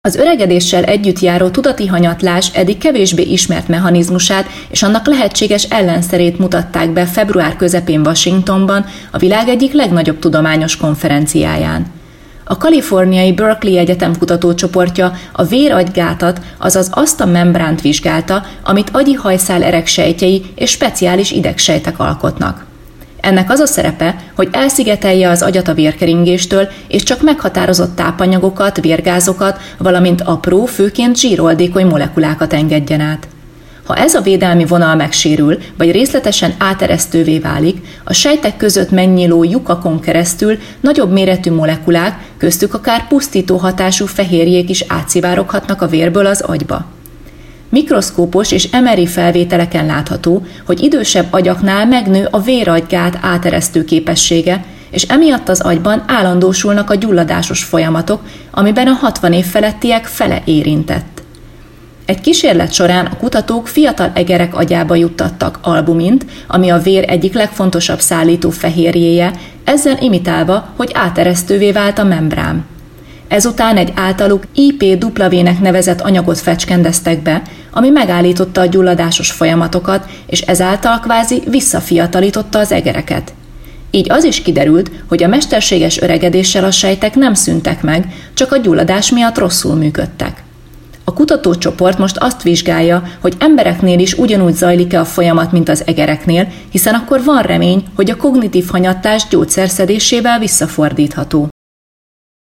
Az öregedéssel együtt járó tudati hanyatlás eddig kevésbé ismert mechanizmusát és annak lehetséges ellenszerét mutatták be február közepén Washingtonban, a világ egyik legnagyobb tudományos konferenciáján. A kaliforniai Berkeley Egyetem kutatócsoportja a véragygátat, azaz azt a membránt vizsgálta, amit agyi hajszál eregsejtjei és speciális idegsejtek alkotnak. Ennek az a szerepe, hogy elszigetelje az agyat a vérkeringéstől, és csak meghatározott tápanyagokat, vérgázokat, valamint apró, főként zsíroldékony molekulákat engedjen át. Ha ez a védelmi vonal megsérül, vagy részletesen áteresztővé válik, a sejtek között megnyíló lyukakon keresztül nagyobb méretű molekulák, köztük akár pusztító hatású fehérjék is átszivároghatnak a vérből az agyba. Mikroszkópos és MRI felvételeken látható, hogy idősebb agyaknál megnő a véragygát áteresztő képessége, és emiatt az agyban állandósulnak a gyulladásos folyamatok, amiben a 60 év felettiek fele érintett. Egy kísérlet során a kutatók fiatal egerek agyába juttattak albumint, ami a vér egyik legfontosabb szállító fehérjéje, ezzel imitálva, hogy áteresztővé vált a membrán. Ezután egy általuk IPW-nek nevezett anyagot fecskendeztek be, ami megállította a gyulladásos folyamatokat, és ezáltal kvázi visszafiatalította az egereket. Így az is kiderült, hogy a mesterséges öregedéssel a sejtek nem szűntek meg, csak a gyulladás miatt rosszul működtek. A kutatócsoport most azt vizsgálja, hogy embereknél is ugyanúgy zajlik-e a folyamat, mint az egereknél, hiszen akkor van remény, hogy a kognitív hanyatlás gyógyszerszedésével visszafordítható.